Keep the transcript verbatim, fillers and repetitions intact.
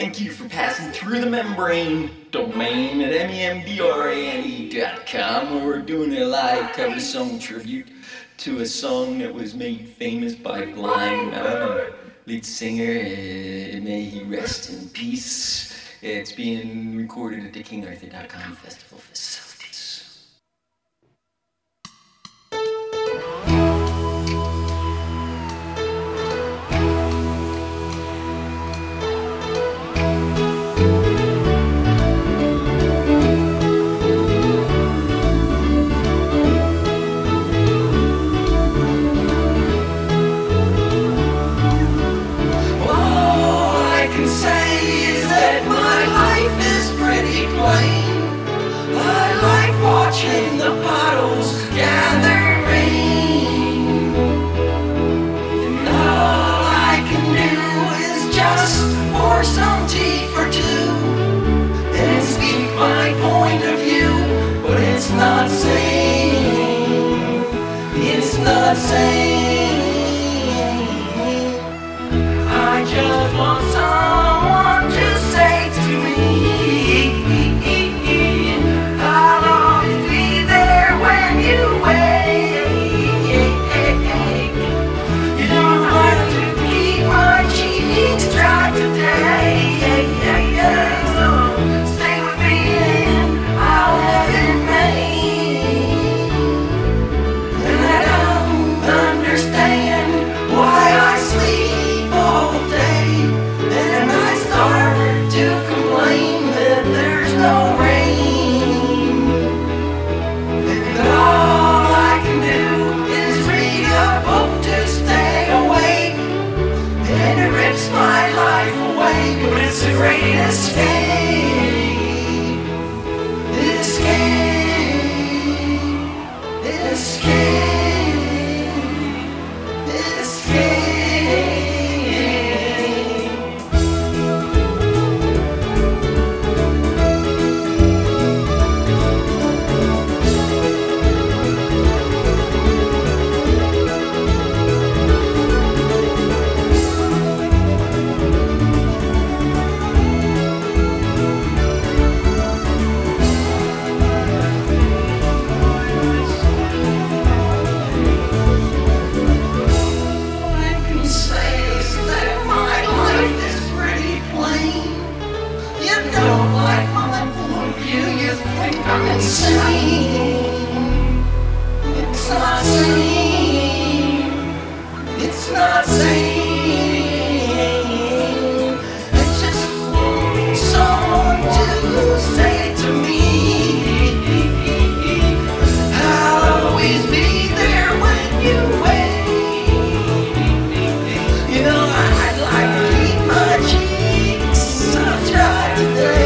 Thank you for passing through the membrane domain at membrane dot com, where we're doing a live cover song tribute to a song that was made famous by Blind Melon, lead singer. Uh, may he rest in peace. It's being recorded at the king arthur dot com festival facilities. Watching the puddles gather rain, and all I can do is just pour some tea for two and speak my point of view. But it's not sane, it's not sane. I just want someone to say to me, escape, escape, escape, escape. It's not sane. It's not sane. I just want someone to say to me, I'll always be there when you wait. You know, I'd like to keep my cheeks so dry today.